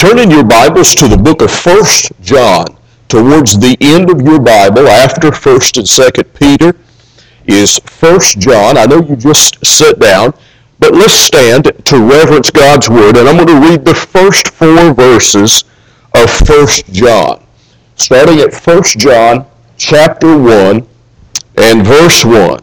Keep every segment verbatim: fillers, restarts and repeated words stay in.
Turn in your Bibles to the book of First John. Towards the end of your Bible, after First and Second Peter, is First John. I know you just sit down, but let's stand to reverence God's Word, and I'm going to read the first four verses of First John. Starting at First John chapter one and verse one.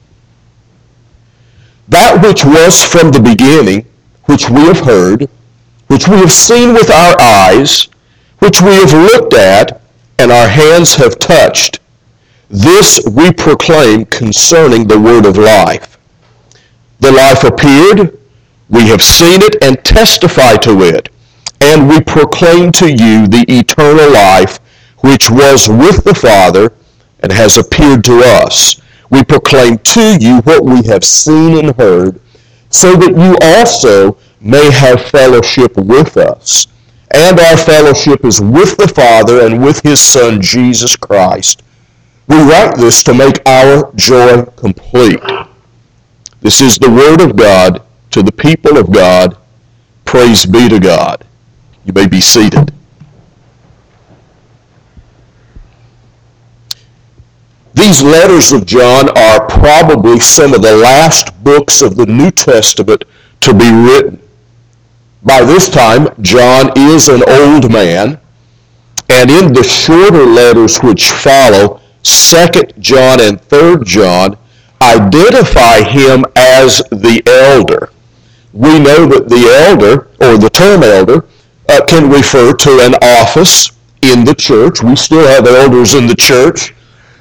That which was from the beginning, which we have heard, which we have seen with our eyes, which we have looked at, and our hands have touched, this we proclaim concerning the word of life. The life appeared, we have seen it and testify to it, and we proclaim to you the eternal life which was with the Father and has appeared to us. We proclaim to you what we have seen and heard, so that you also may have fellowship with us. And our fellowship is with the Father and with his Son, Jesus Christ. We write this to make our joy complete. This is the word of God to the people of God. Praise be to God. You may be seated. These letters of John are probably some of the last books of the New Testament to be written. By this time, John is an old man, and in the shorter letters which follow, Second John and Third John, identify him as the elder. We know that the elder, or the term elder, uh, can refer to an office in the church. We still have elders in the church.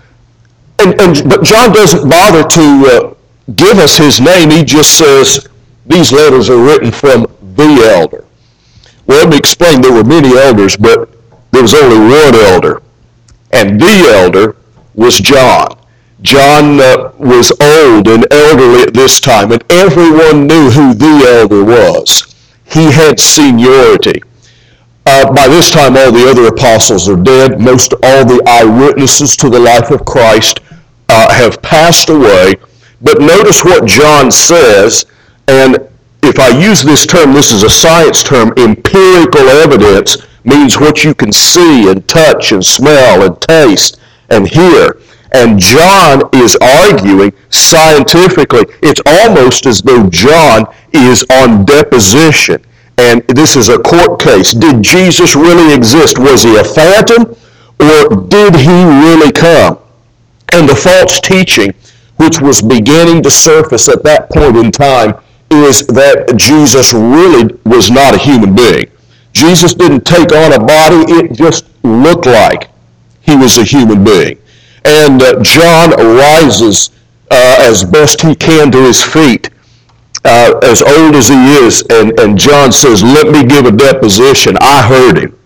And, and but John doesn't bother to uh, give us his name. He just says, these letters are written from the elder. Well, let me explain. There were many elders, but there was only one elder. And the elder was John. John uh, was old and elderly at this time, and everyone knew who the elder was. He had seniority. Uh, by this time, all the other apostles are dead. Most all the eyewitnesses to the life of Christ uh, have passed away. But notice what John says, and if I use this term, this is a science term, empirical evidence means what you can see and touch and smell and taste and hear. And John is arguing scientifically. It's almost as though John is on deposition. And this is a court case. Did Jesus really exist? Was he a phantom, or did he really come? And the false teaching, which was beginning to surface at that point in time, is that Jesus really was not a human being. Jesus didn't take on a body. It just looked like he was a human being. And uh, John rises uh, as best he can to his feet, uh, as old as he is, and, and John says, let me give a deposition. I heard him.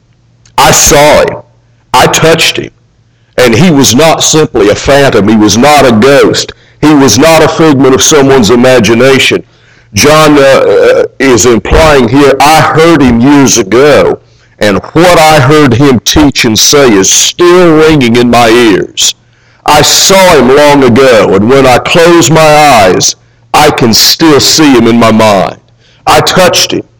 I saw him. I touched him. And he was not simply a phantom. He was not a ghost. He was not a figment of someone's imagination. John uh, is implying here, I heard him years ago, and what I heard him teach and say is still ringing in my ears. I saw him long ago, and when I close my eyes, I can still see him in my mind. I touched him,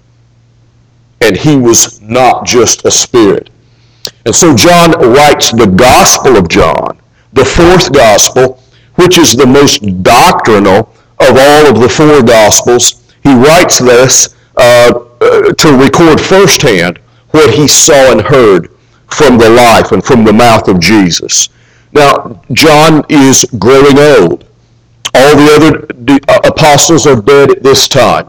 and he was not just a spirit. And so John writes the Gospel of John, the fourth Gospel, which is the most doctrinal of all of the four Gospels. He writes this uh, uh, to record firsthand what he saw and heard from the life and from the mouth of Jesus. Now, John is growing old. All the other uh, apostles are dead at this time.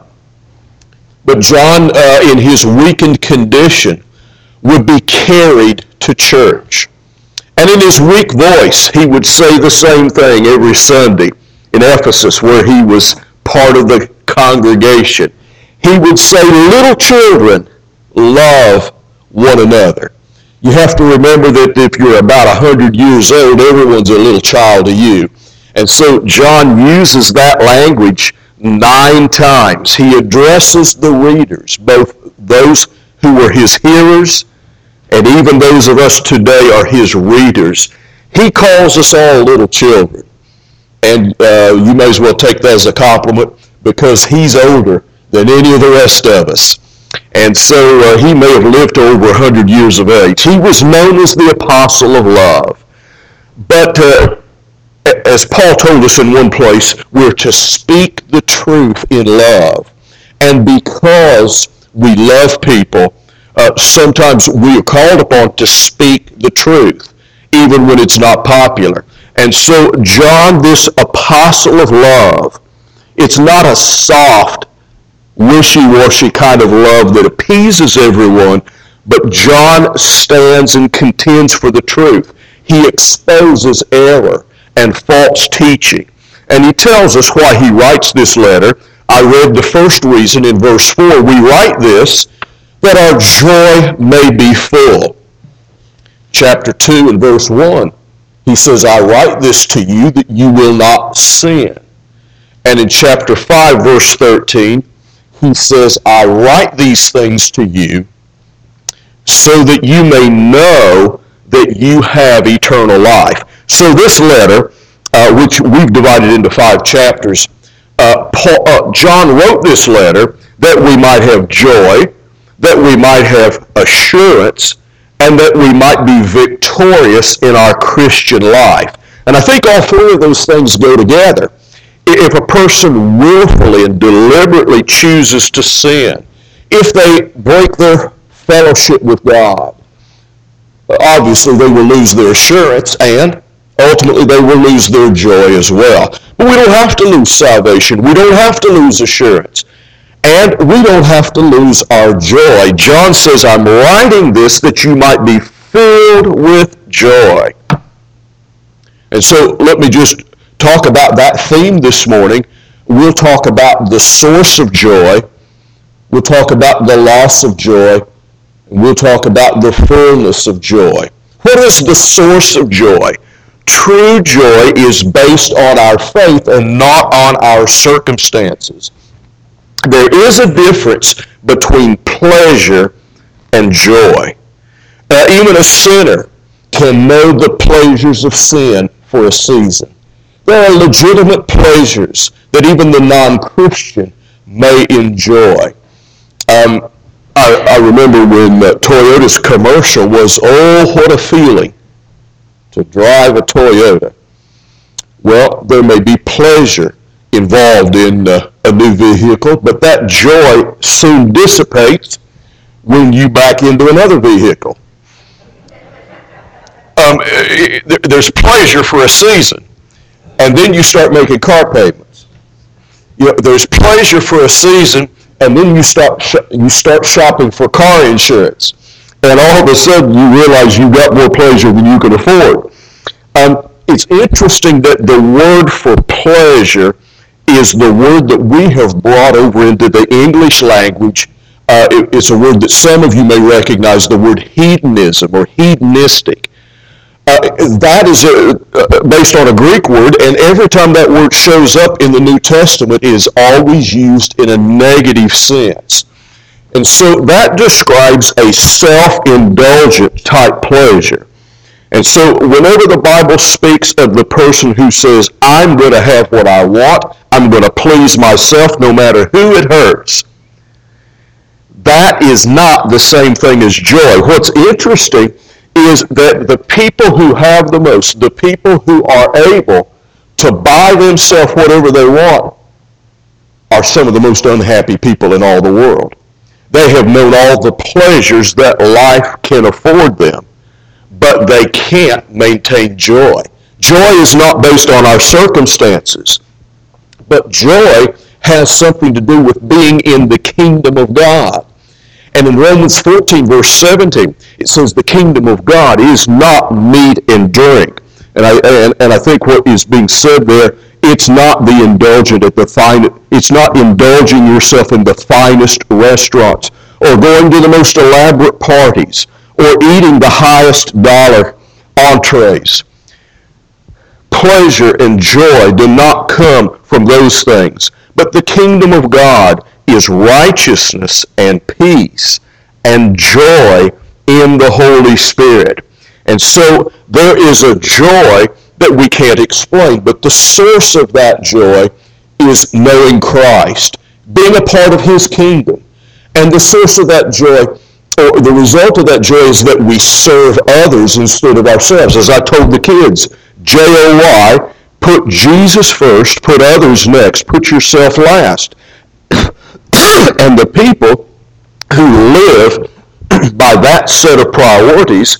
But John, uh, in his weakened condition, would be carried to church. And in his weak voice, he would say the same thing every Sunday in Ephesus, where he was part of the congregation. He would say, little children, love one another. You have to remember that if you're about one hundred years old, everyone's a little child to you. And so John uses that language nine times. He addresses the readers, both those who were his hearers and even those of us today are his readers. He calls us all little children. And uh, you may as well take that as a compliment, because he's older than any of the rest of us. And so uh, he may have lived to over one hundred years of age. He was known as the Apostle of Love. But uh, as Paul told us in one place, we're to speak the truth in love. And because we love people, uh, sometimes we are called upon to speak the truth, even when it's not popular. And so John, this apostle of love, it's not a soft, wishy-washy kind of love that appeases everyone, but John stands and contends for the truth. He exposes error and false teaching. And he tells us why he writes this letter. I read the first reason in verse four. We write this, that our joy may be full. Chapter two and verse one, he says, I write this to you that you will not sin. And in chapter five, verse thirteen, he says, I write these things to you so that you may know that you have eternal life. So this letter, uh, which we've divided into five chapters, uh, Paul, uh, John wrote this letter that we might have joy, that we might have assurance, and that we might be victorious in our Christian life. And I think all three of those things go together. If a person willfully and deliberately chooses to sin, if they break their fellowship with God, obviously they will lose their assurance, and ultimately they will lose their joy as well. But we don't have to lose salvation. We don't have to lose assurance. And we don't have to lose our joy. John says, I'm writing this that you might be filled with joy. And so let me just talk about that theme this morning. We'll talk about the source of joy. We'll talk about the loss of joy. And we'll talk about the fullness of joy. What is the source of joy? True joy is based on our faith and not on our circumstances. There is a difference between pleasure and joy. Uh, even a sinner can know the pleasures of sin for a season. There are legitimate pleasures that even the non-Christian may enjoy. Um, I, I remember when uh, Toyota's commercial was, oh, what a feeling to drive a Toyota. Well, there may be pleasure involved in uh, a new vehicle, but that joy soon dissipates when you back into another vehicle. Um, there's pleasure for a season, and then you start making car payments. You know, there's pleasure for a season, and then you start sh- you start shopping for car insurance, and all of a sudden you realize you've got more pleasure than you can afford. Um, it's interesting that the word for pleasure is the word that we have brought over into the English language. Uh, it, it's a word that some of you may recognize, the word hedonism or hedonistic. Uh, that is a, uh, based on a Greek word, and every time that word shows up in the New Testament, it is always used in a negative sense. And so that describes a self-indulgent type pleasure. And so whenever the Bible speaks of the person who says, I'm going to have what I want, I'm going to please myself no matter who it hurts, that is not the same thing as joy. What's interesting is that the people who have the most, the people who are able to buy themselves whatever they want, are some of the most unhappy people in all the world. They have known all the pleasures that life can afford them, but they can't maintain joy. Joy is not based on our circumstances, but joy has something to do with being in the kingdom of God. And in Romans fourteen, verse seventeen, it says the kingdom of God is not meat and drink. And I and, and I think what is being said there, it's not the indulgent at the fine, it's not indulging yourself in the finest restaurants, or going to the most elaborate parties, or eating the highest dollar entrees. Pleasure and joy do not come from those things, but the kingdom of God is righteousness and peace and joy in the Holy Spirit. And so there is a joy that we can't explain, but the source of that joy is knowing Christ, being a part of his kingdom. And the source of that joy, or the result of that joy, is that we serve others instead of ourselves. As I told the kids, J O Y, put Jesus first, put others next, put yourself last. And the people who live by that set of priorities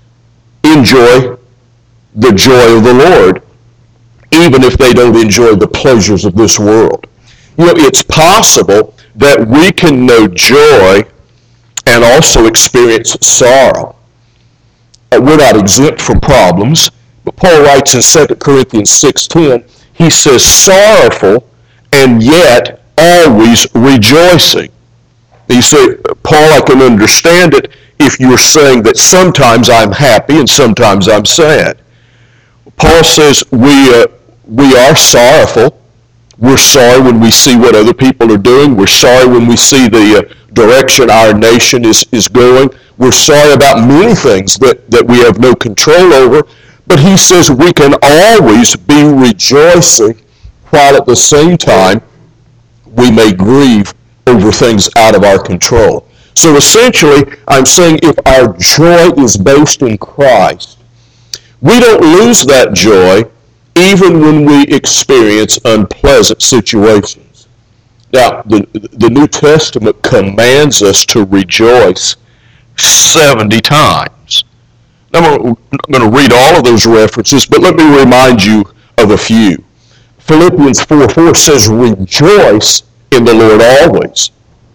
enjoy the joy of the Lord, even if they don't enjoy the pleasures of this world. You know, it's possible that we can know joy and also experience sorrow. We're not exempt from problems, but Paul writes in Second Corinthians six ten, he says, sorrowful and yet always rejoicing. You say, Paul, I can understand it if you're saying that sometimes I'm happy and sometimes I'm sad. Paul says we uh, we are sorrowful. We're sorry when we see what other people are doing. We're sorry when we see the uh, direction our nation is, is going. We're sorry about many things that, that we have no control over. But he says we can always be rejoicing while at the same time we may grieve over things out of our control. So essentially, I'm saying if our joy is based in Christ, we don't lose that joy even when we experience unpleasant situations. Now, the, the New Testament commands us to rejoice seventy times. Now, I'm not going to read all of those references, but let me remind you of a few. Philippians four four says, rejoice in the Lord always.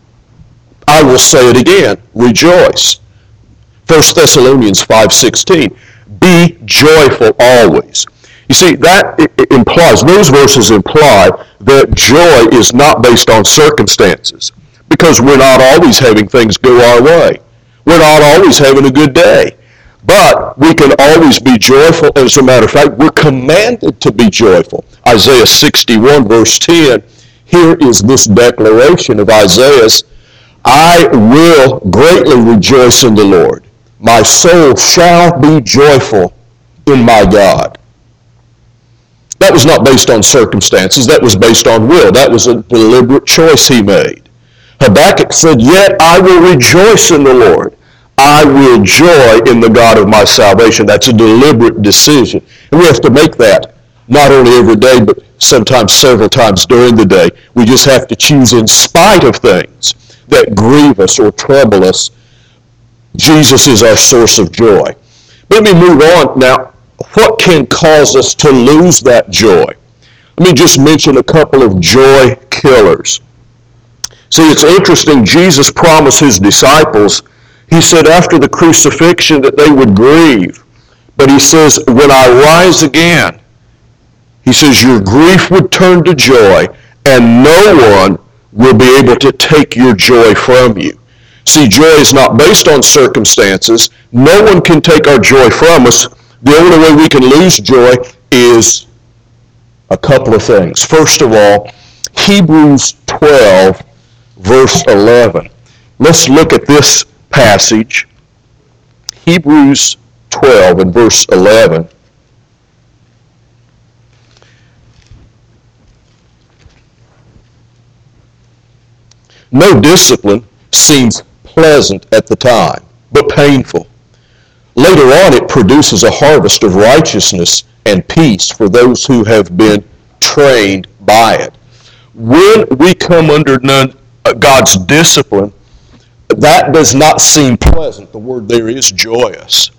I will say it again, rejoice. First Thessalonians five sixteen, be joyful always. You see, that implies, those verses imply that joy is not based on circumstances, because we're not always having things go our way. We're not always having a good day. But we can always be joyful. As a matter of fact, we're commanded to be joyful. Isaiah sixty-one, verse ten, here is this declaration of Isaiah's, I will greatly rejoice in the Lord. My soul shall be joyful in my God. That was not based on circumstances. That was based on will. That was a deliberate choice he made. Habakkuk said, yet I will rejoice in the Lord. I will joy in the God of my salvation. That's a deliberate decision. And we have to make that not only every day, but sometimes several times during the day. We just have to choose in spite of things that grieve us or trouble us. Jesus is our source of joy. Let me move on now. What can cause us to lose that joy? Let me just mention a couple of joy killers. See, it's interesting. Jesus promised his disciples, he said after the crucifixion that they would grieve. But he says, when I rise again, he says, your grief would turn to joy, and no one will be able to take your joy from you. See, joy is not based on circumstances. No one can take our joy from us. The only way we can lose joy is a couple of things. First of all, Hebrews twelve, verse eleven. Let's look at this passage. Hebrews twelve and verse eleven. No discipline seems pleasant at the time, but painful. Later on, it produces a harvest of righteousness and peace for those who have been trained by it. When we come under none, uh, God's discipline, that does not seem pleasant. The word there is joyous.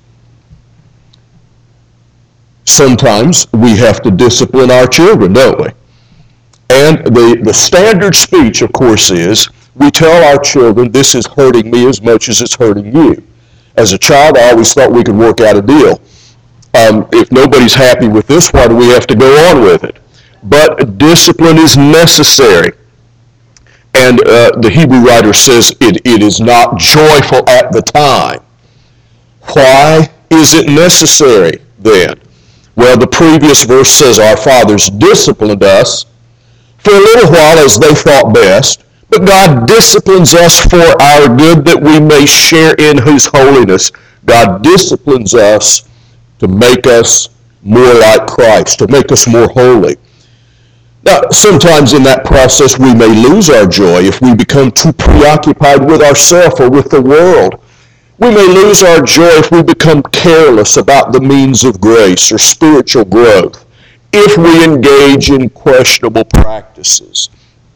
Sometimes we have to discipline our children, don't we? And the, the standard speech, of course, is we tell our children, this is hurting me as much as it's hurting you. As a child, I always thought we could work out a deal. Um, if nobody's happy with this, why do we have to go on with it? But discipline is necessary. And uh, the Hebrew writer says it, it is not joyful at the time. Why is it necessary then? Well, the previous verse says our fathers disciplined us for a little while as they thought best, but God disciplines us for our good that we may share in his holiness. God disciplines us to make us more like Christ, to make us more holy. Now, sometimes in that process we may lose our joy if we become too preoccupied with ourselves or with the world. We may lose our joy if we become careless about the means of grace or spiritual growth, if we engage in questionable practices.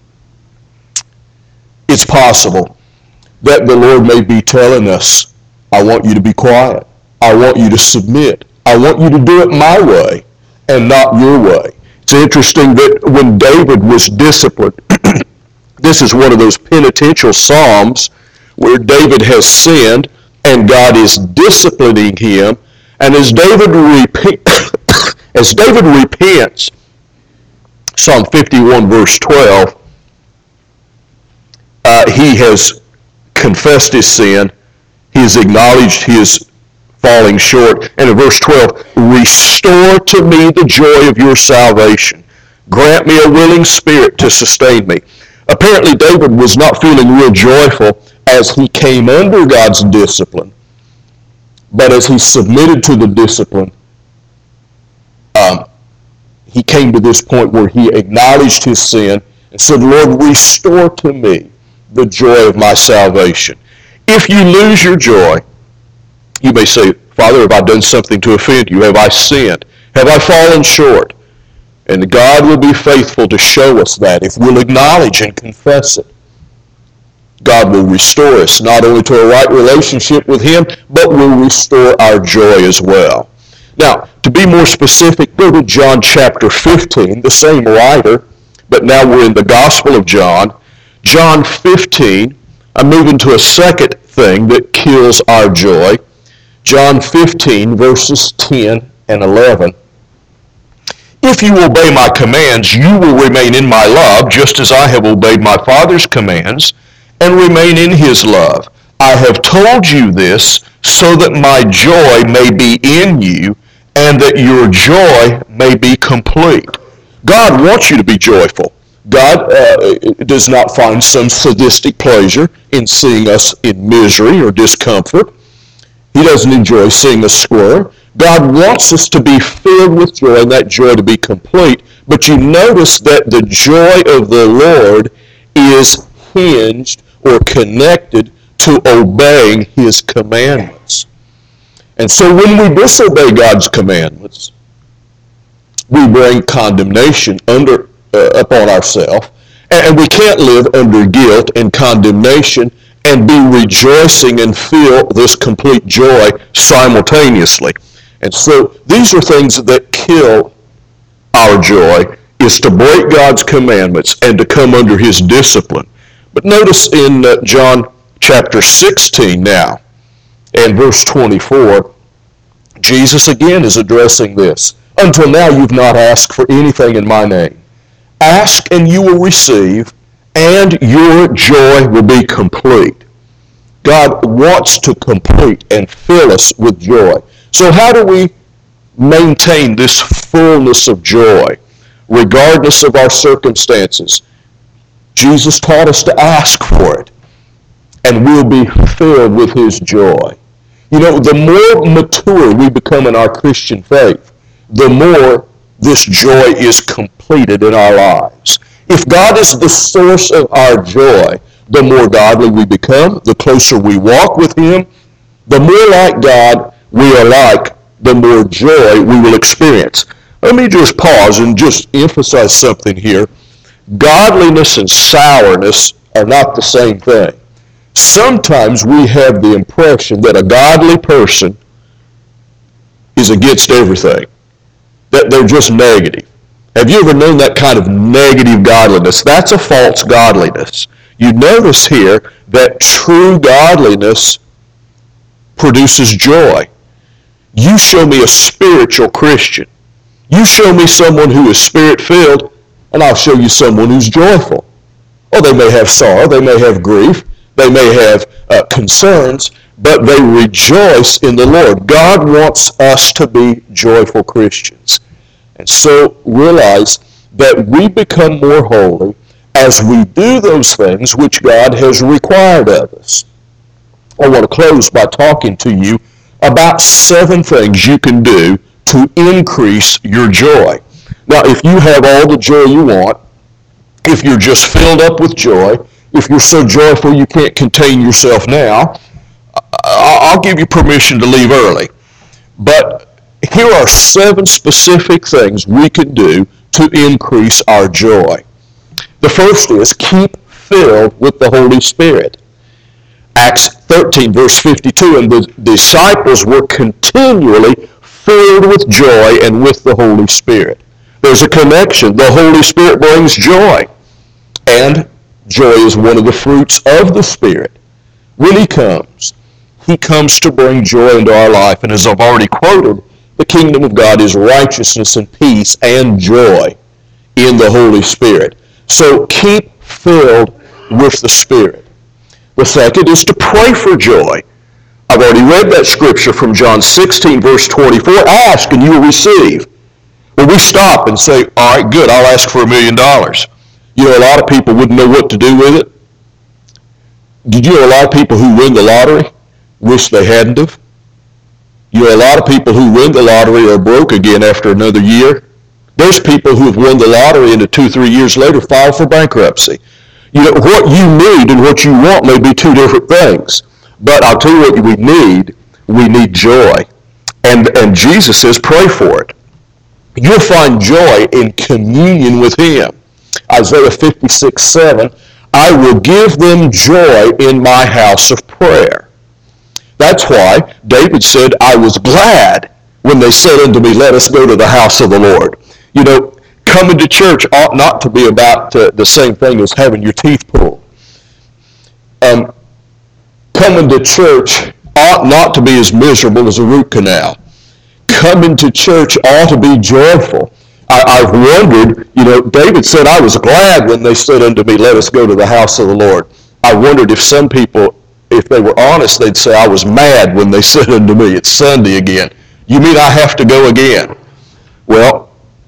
It's possible that the Lord may be telling us, I want you to be quiet. I want you to submit. I want you to do it my way and not your way. It's interesting that when David was disciplined, this is one of those penitential psalms where David has sinned and God is disciplining him. And as David, rep- as David repents, Psalm fifty-one verse twelve, uh, he has confessed his sin. He has acknowledged his falling short. And in verse twelve, restore to me the joy of your salvation. Grant me a willing spirit to sustain me. Apparently David was not feeling real joyful as he came under God's discipline. But as he submitted to the discipline, um, he came to this point where he acknowledged his sin and said, Lord, restore to me the joy of my salvation. If you lose your joy, you may say, Father, have I done something to offend you? Have I sinned? Have I fallen short? And God will be faithful to show us that if we'll acknowledge and confess it. God will restore us not only to a right relationship with Him, but will restore our joy as well. Now, to be more specific, go to John chapter fifteen, the same writer, but now we're in the Gospel of John. John fifteen, I'm moving to a second thing that kills our joy. John fifteen, verses ten and eleven. If you obey my commands, you will remain in my love, just as I have obeyed my Father's commands, and remain in his love. I have told you this so that my joy may be in you, and that your joy may be complete. God wants you to be joyful. God uh, does not find some sadistic pleasure in seeing us in misery or discomfort. He doesn't enjoy seeing us squirm. God wants us to be filled with joy and that joy to be complete. But you notice that the joy of the Lord is hinged or connected to obeying His commandments. And so when we disobey God's commandments, we bring condemnation under uh, upon ourselves, and we can't live under guilt and condemnation and be rejoicing and feel this complete joy simultaneously. And so these are things that kill our joy, is to break God's commandments and to come under His discipline. But notice in uh, John chapter sixteen now, and verse twenty-four, Jesus again is addressing this. Until now you've not asked for anything in my name. Ask and you will receive, and your joy will be complete. God wants to complete and fill us with joy. So how do we maintain this fullness of joy, regardless of our circumstances? Jesus taught us to ask for it, and we'll be filled with His joy. You know, the more mature we become in our Christian faith, the more this joy is completed in our lives. If God is the source of our joy, the more godly we become, the closer we walk with Him, the more like God we are like, the more joy we will experience. Let me just pause and just emphasize something here. Godliness and sourness are not the same thing. Sometimes we have the impression that a godly person is against everything, that they're just negative. Have you ever known that kind of negative godliness? That's a false godliness. You notice here that true godliness produces joy. You show me a spiritual Christian. You show me someone who is spirit-filled, and I'll show you someone who's joyful. Oh, they may have sorrow, they may have grief, they may have uh, concerns, but they rejoice in the Lord. God wants us to be joyful Christians. And so realize that we become more holy as we do those things which God has required of us. I want to close by talking to you about seven things you can do to increase your joy. Now, if you have all the joy you want, if you're just filled up with joy, if you're so joyful you can't contain yourself now, I'll give you permission to leave early. But here are seven specific things we can do to increase our joy. The first is keep filled with the Holy Spirit. Acts thirteen, verse fifty-two, and the disciples were continually filled with joy and with the Holy Spirit. There's a connection. The Holy Spirit brings joy. And joy is one of the fruits of the Spirit. When He comes, He comes to bring joy into our life. And as I've already quoted, the kingdom of God is righteousness and peace and joy in the Holy Spirit. So keep filled with the Spirit. The second is to pray for joy. I've already read that scripture from John sixteen, verse twenty-four. Ask and you will receive. Well, we stop and say, all right, good, I'll ask for a million dollars. You know, a lot of people wouldn't know what to do with it. Did you know a lot of people who win the lottery wish they hadn't have? You know, a lot of people who win the lottery are broke again after another year. There's people who have won the lottery and two, three years later file for bankruptcy. You know, what you need and what you want may be two different things. But I'll tell you what we need. We need joy. And, and Jesus says, pray for it. You'll find joy in communion with Him. Isaiah fifty-six, seven, I will give them joy in my house of prayer. That's why David said, I was glad when they said unto me, let us go to the house of the Lord. You know, coming to church ought not to be about uh, the same thing as having your teeth pulled. Um, coming to church ought not to be as miserable as a root canal. Coming to church ought to be joyful. I, I've wondered, you know, David said, I was glad when they said unto me, let us go to the house of the Lord. I wondered if some people, if they were honest, they'd say, I was mad when they said unto me, it's Sunday again. You mean I have to go again? Well,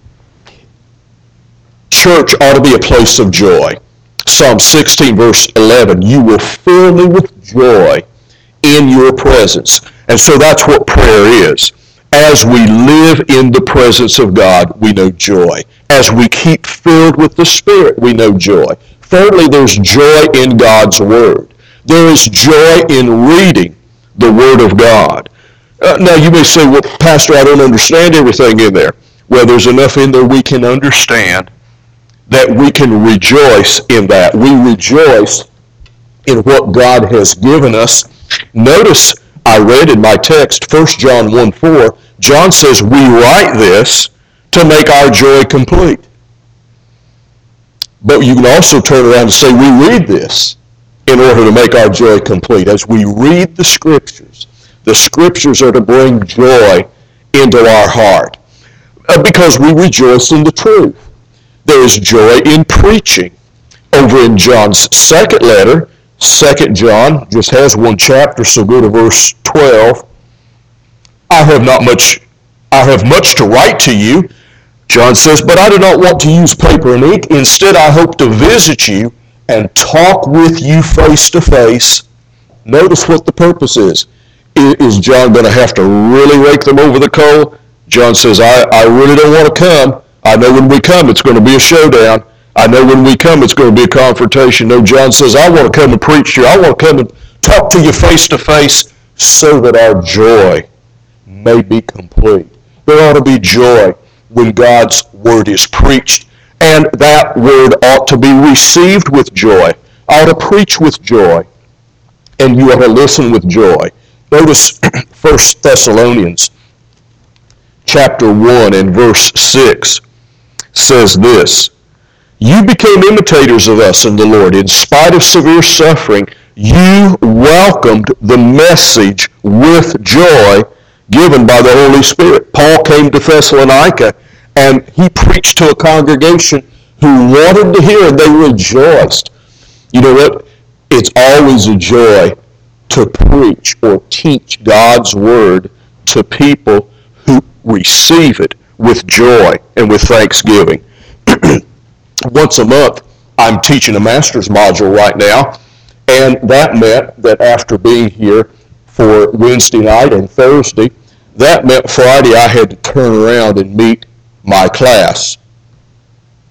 church ought to be a place of joy. Psalm sixteen, verse eleven, you will fill me with joy in your presence. And so that's what prayer is. As we live in the presence of God, we know joy. As we keep filled with the Spirit, we know joy. Thirdly, there's joy in God's Word. There is joy in reading the Word of God. Uh, now, you may say, well, Pastor, I don't understand everything in there. Well, there's enough in there we can understand that we can rejoice in that. We rejoice in what God has given us. Notice I read in my text, First John one four, John says, we write this to make our joy complete. But you can also turn around and say, we read this in order to make our joy complete. As we read the Scriptures, the Scriptures are to bring joy into our heart uh, because we rejoice in the truth. There is joy in preaching. Over in John's second letter, Second John just has one chapter, so go to verse twelve. I have not much, I have much to write to you, John says, but I do not want to use paper and ink. Instead, I hope to visit you and talk with you face to face. Notice what the purpose is. Is John going to have to really rake them over the coal? John says, I, I really don't want to come. I know when we come, it's going to be a showdown. I know when we come, it's going to be a confrontation. No, John says, I want to come and preach to you. I want to come and talk to you face to face so that our joy may be complete. There ought to be joy when God's word is preached, and that word ought to be received with joy. I ought to preach with joy, and you ought to listen with joy. Notice First Thessalonians chapter one and verse six says this, you became imitators of us in the Lord. In spite of severe suffering, you welcomed the message with joy given by the Holy Spirit. Paul came to Thessalonica, and he preached to a congregation who wanted to hear, and they rejoiced. You know what? It's always a joy to preach or teach God's word to people who receive it with joy and with thanksgiving. Once a month, I'm teaching a master's module right now, and that meant that after being here for Wednesday night and Thursday, that meant Friday I had to turn around and meet my class.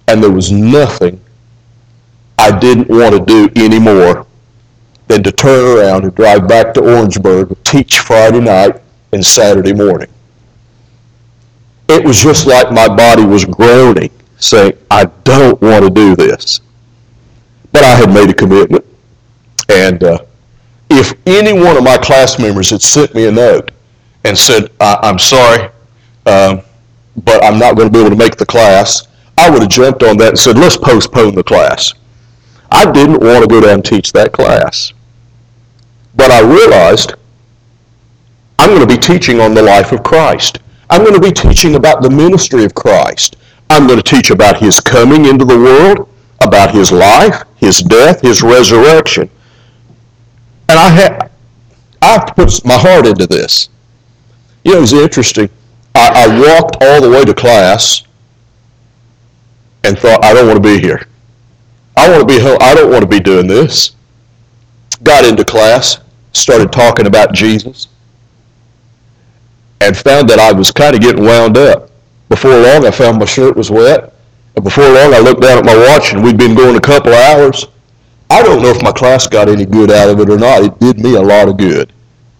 And there was nothing I didn't want to do anymore than to turn around and drive back to Orangeburg, teach Friday night and Saturday morning. It was just like my body was groaning, saying, I don't want to do this. But I had made a commitment. And uh, if any one of my class members had sent me a note and said, I- I'm sorry, um, but I'm not going to be able to make the class, I would have jumped on that and said, let's postpone the class. I didn't want to go down and teach that class. But I realized I'm going to be teaching on the life of Christ. I'm going to be teaching about the ministry of Christ. I'm going to teach about his coming into the world, about his life, his death, his resurrection. And I have, I have to put my heart into this. You know, it's interesting. I, I walked all the way to class and thought, I don't want to be here. I want to be home. I don't want to be doing this. Got into class, started talking about Jesus, and found that I was kind of getting wound up. Before long, I found my shirt was wet. And before long, I looked down at my watch, and we'd been going a couple of hours. I don't know if my class got any good out of it or not. It did me a lot of good.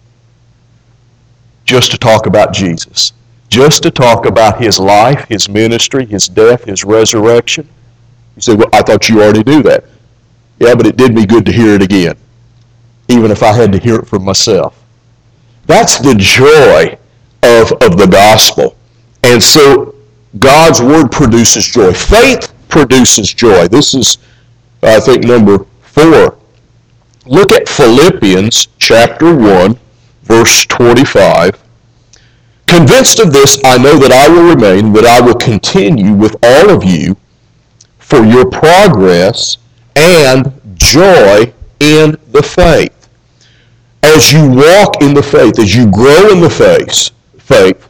Just to talk about Jesus. Just to talk about his life, his ministry, his death, his resurrection. You say, well, I thought you already knew that. Yeah, but it did me good to hear it again, even if I had to hear it from myself. That's the joy of, of the gospel. And so God's word produces joy. Faith produces joy. This is, I think, number four. Look at Philippians chapter one, verse twenty-five. Convinced of this, I know that I will remain, that I will continue with all of you for your progress and joy in the faith. As you walk in the faith, as you grow in the faith, faith,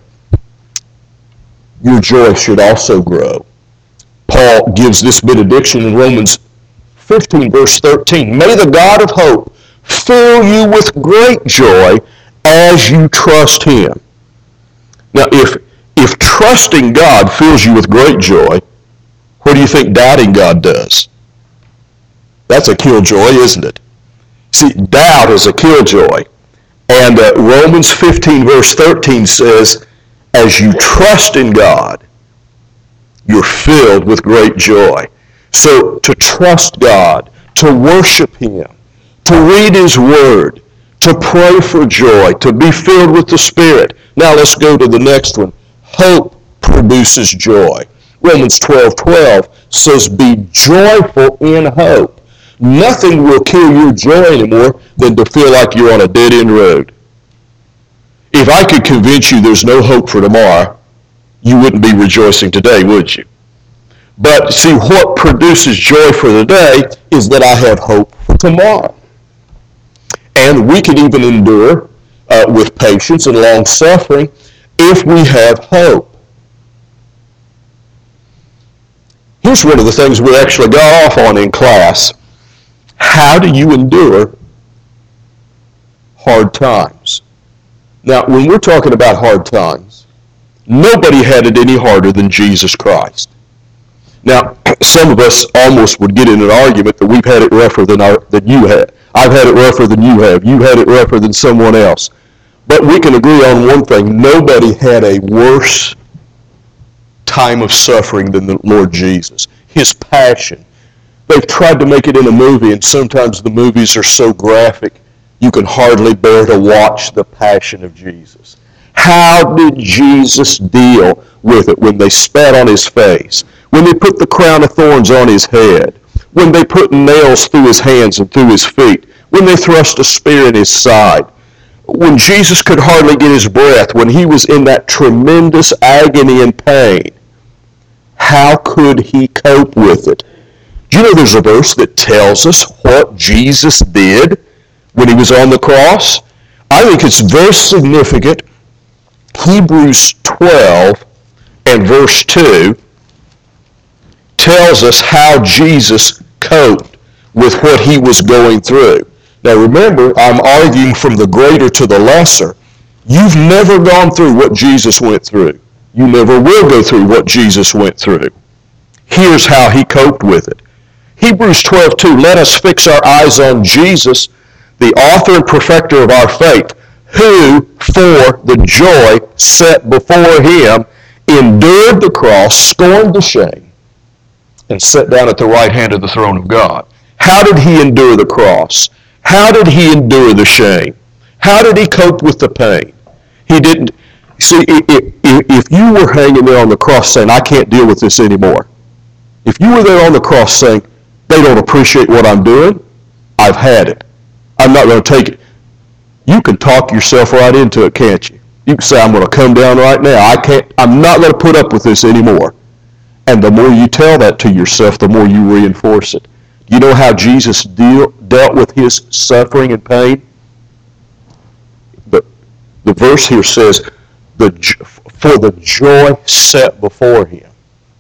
your joy should also grow. Paul gives this benediction in Romans fifteen, verse thirteen. May the God of hope fill you with great joy as you trust him. Now, if, if trusting God fills you with great joy, what do you think doubting God does? That's a killjoy, isn't it? See, doubt is a killjoy. And uh, Romans fifteen, verse thirteen says, as you trust in God, you're filled with great joy. So to trust God, to worship him, to read his word, to pray for joy, to be filled with the Spirit. Now let's go to the next one. Hope produces joy. Romans twelve twelve says, be joyful in hope. Nothing will kill your joy anymore than to feel like you're on a dead-end road. If I could convince you there's no hope for tomorrow, you wouldn't be rejoicing today, would you? But see, what produces joy for the day is that I have hope for tomorrow. And we can even endure uh, with patience and long-suffering if we have hope. Here's one of the things we actually got off on in class. How do you endure hard times? Now, when we're talking about hard times, nobody had it any harder than Jesus Christ. Now, some of us almost would get in an argument that we've had it rougher than, our, than you have. I've had it rougher than you have. You've had it rougher than someone else. But we can agree on one thing. Nobody had a worse time of suffering than the Lord Jesus. His passion. They've tried to make it in a movie, and sometimes the movies are so graphic you can hardly bear to watch the passion of Jesus. How did Jesus deal with it when they spat on his face? When they put the crown of thorns on his head? When they put nails through his hands and through his feet? When they thrust a spear in his side? When Jesus could hardly get his breath, when he was in that tremendous agony and pain, how could he cope with it? Do you know there's a verse that tells us what Jesus did when he was on the cross? I think it's very significant. Hebrews twelve and verse two tells us how Jesus coped with what he was going through. Now remember, I'm arguing from the greater to the lesser. You've never gone through what Jesus went through. You never will go through what Jesus went through. Here's how he coped with it. Hebrews twelve two, let us fix our eyes on Jesus, the author and perfecter of our faith, who, for the joy set before him, endured the cross, scorned the shame, and sat down at the right hand of the throne of God. How did he endure the cross? How did he endure the shame? How did he cope with the pain? He didn't. See, if you were hanging there on the cross saying, I can't deal with this anymore, if you were there on the cross saying, they don't appreciate what I'm doing, I've had it, I'm not going to take it, you can talk yourself right into it, can't you? You can say, I'm going to come down right now. I can't, I'm not going to put up with this anymore. And the more you tell that to yourself, the more you reinforce it. You know how Jesus deal, dealt with his suffering and pain? The, the verse here says, the, for the joy set before him,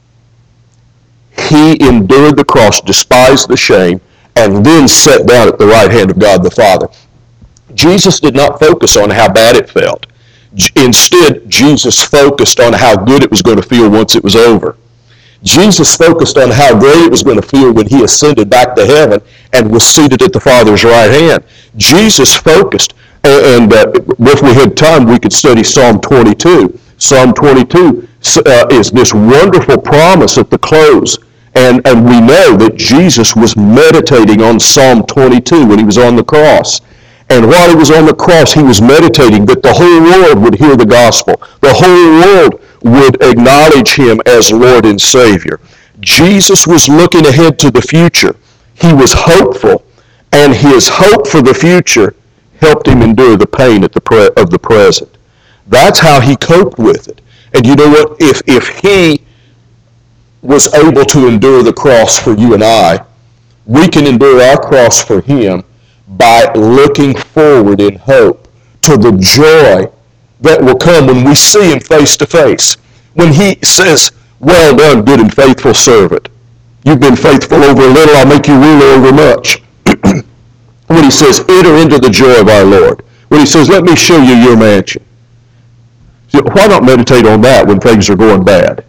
he endured the cross, despised the shame, and then sat down at the right hand of God the Father. Jesus did not focus on how bad it felt. Instead, Jesus focused on how good it was going to feel once it was over. Jesus focused on how great it was going to feel when he ascended back to heaven and was seated at the Father's right hand. Jesus focused, and uh, if we had time, we could study Psalm twenty-two. Psalm twenty-two uh, is this wonderful promise at the close. And, and we know that Jesus was meditating on Psalm twenty-two when he was on the cross. And while he was on the cross, he was meditating that the whole world would hear the gospel. The whole world would acknowledge him as Lord and Savior. Jesus was looking ahead to the future. He was hopeful, and his hope for the future helped him endure the pain at the pre- of the present. That's how he coped with it. And you know what? If, if he was able to endure the cross for you and I, we can endure our cross for him by looking forward in hope to the joy that will come when we see him face to face. When he says, well done, good and faithful servant. You've been faithful over a little, I'll make you ruler over much. When he says, enter into the joy of our Lord. When he says, let me show you your mansion. So why not meditate on that when things are going bad?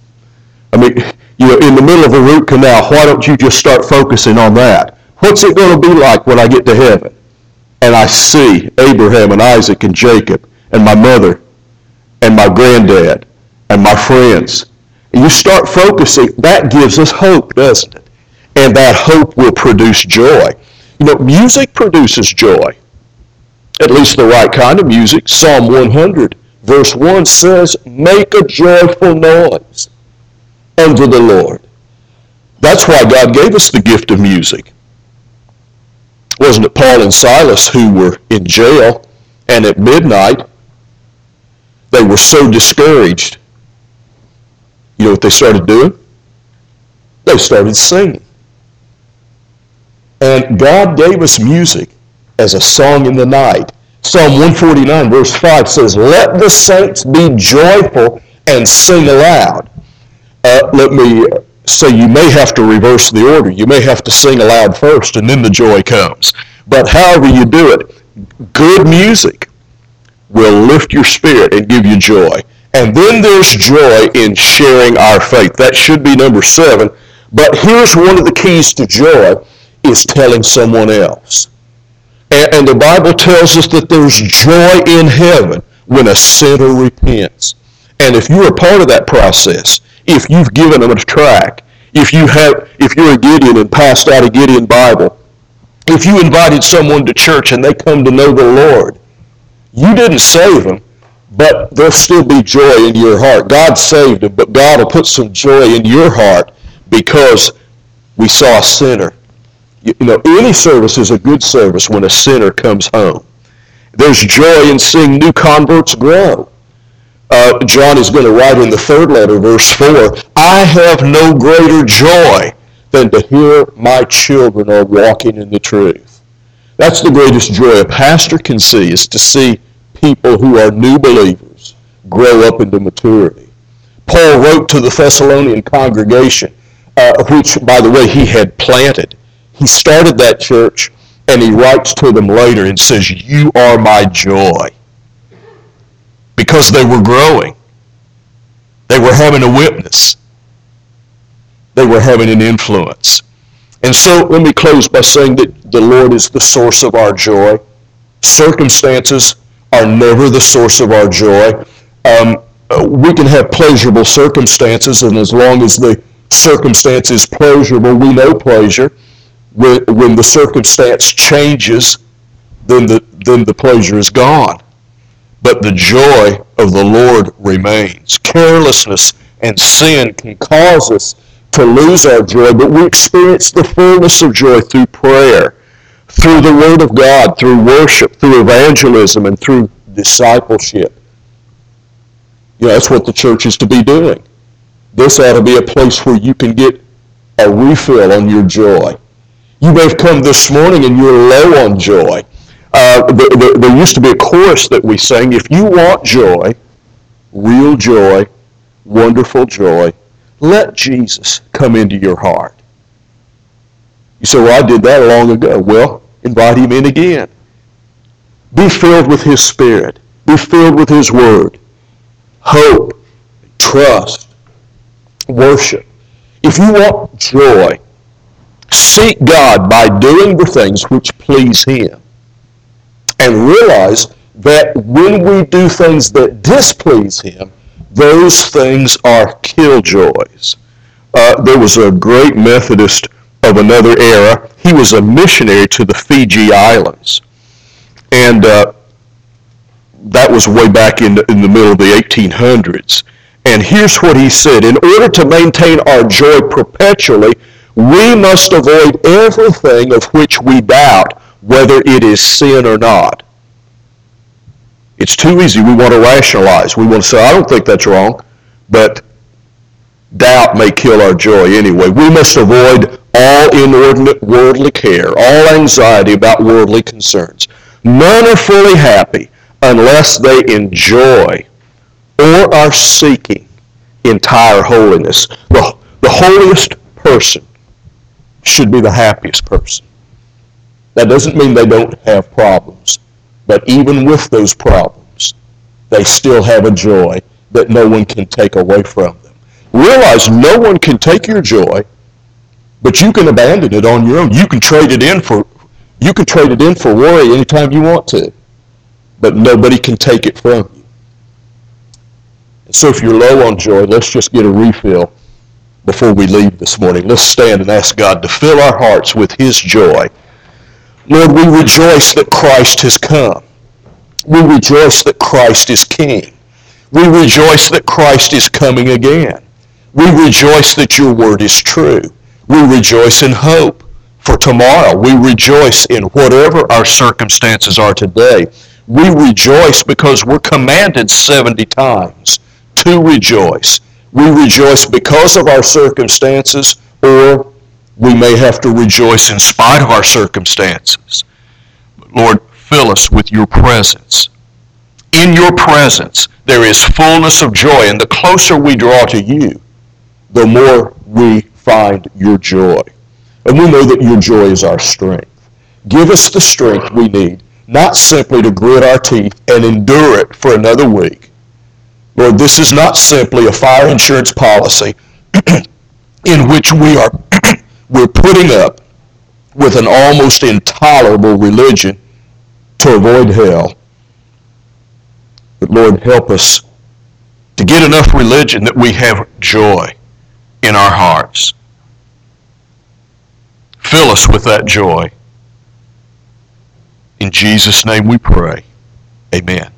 I mean, you know, in the middle of a root canal, why don't you just start focusing on that? What's it going to be like when I get to heaven? And I see Abraham and Isaac and Jacob and my mother and my granddad and my friends. And you start focusing, that gives us hope, doesn't it? And that hope will produce joy. You know, music produces joy. At least the right kind of music. Psalm one hundred, verse one says, make a joyful noise unto the Lord. That's why God gave us the gift of music. Wasn't it Paul and Silas who were in jail, and at midnight they were so discouraged? You know what they started doing? They started singing. And God gave us music as a song in the night. Psalm one forty-nine verse five says, let the saints be joyful and sing aloud. Uh, let me say you may have to reverse the order. You may have to sing aloud first and then the joy comes. But however you do it, good music will lift your spirit and give you joy. And then there's joy in sharing our faith. That should be number seven. But here's one of the keys to joy is telling someone else. And, and the Bible tells us that there's joy in heaven when a sinner repents. And if you're a part of that process, if you've given them a tract, if you have, if you're a Gideon and passed out a Gideon Bible, if you invited someone to church and they come to know the Lord, you didn't save them, but there'll still be joy in your heart. God saved them, but God will put some joy in your heart because we saw a sinner. You know, any service is a good service when a sinner comes home. There's joy in seeing new converts grow. Uh, John is going to write in the third letter, verse four, I have no greater joy than to hear my children are walking in the truth. That's the greatest joy a pastor can see, is to see people who are new believers grow up into maturity. Paul wrote to the Thessalonian congregation, uh, which, by the way, he had planted. He started that church, and he writes to them later and says, you are my joy. Because they were growing. They were having a witness. They were having an influence. And so let me close by saying that the Lord is the source of our joy. Circumstances are never the source of our joy. Um, we can have pleasurable circumstances, and as long as the circumstance is pleasurable, we know pleasure. When, when the circumstance changes, then the, then the pleasure is gone. But the joy of the Lord remains. Carelessness and sin can cause us to lose our joy, but we experience the fullness of joy through prayer, through the Word of God, through worship, through evangelism, and through discipleship. You know, that's what the church is to be doing. This ought to be a place where you can get a refill on your joy. You may have come this morning and you're low on joy. Uh, the, the, there used to be a chorus that we sang, if you want joy, real joy, wonderful joy, let Jesus come into your heart. You say, well, I did that long ago. Well, invite him in again. Be filled with his Spirit. Be filled with his Word. Hope, trust, worship. If you want joy, seek God by doing the things which please him. And realize that when we do things that displease him, those things are killjoys. Uh, there was a great Methodist of another era. He was a missionary to the Fiji Islands. And uh, that was way back in the, in the middle of the eighteen hundreds. And here's what he said. In order to maintain our joy perpetually, we must avoid everything of which we doubt whether it is sin or not. It's too easy. We want to rationalize. We want to say, I don't think that's wrong. But doubt may kill our joy anyway. We must avoid all inordinate worldly care, all anxiety about worldly concerns. None are fully happy unless they enjoy or are seeking entire holiness. The, the holiest person should be the happiest person. That doesn't mean they don't have problems, but even with those problems, they still have a joy that no one can take away from them. Realize no one can take your joy, but you can abandon it on your own. You can trade it in for you can trade it in for worry anytime you want to, but nobody can take it from you. And so if you're low on joy, let's just get a refill before we leave this morning. Let's stand and ask God to fill our hearts with his joy. Lord, we rejoice that Christ has come. We rejoice that Christ is King. We rejoice that Christ is coming again. We rejoice that your word is true. We rejoice in hope for tomorrow. We rejoice in whatever our circumstances are today. We rejoice because we're commanded seventy times to rejoice. We rejoice because of our circumstances, or we may have to rejoice in spite of our circumstances. But Lord, fill us with your presence. In your presence, there is fullness of joy, and the closer we draw to you, the more we find your joy. And we know that your joy is our strength. Give us the strength we need, not simply to grit our teeth and endure it for another week. Lord, this is not simply a fire insurance policy in which we are we're putting up with an almost intolerable religion to avoid hell. But Lord, help us to get enough religion that we have joy in our hearts. Fill us with that joy. In Jesus' name we pray. Amen.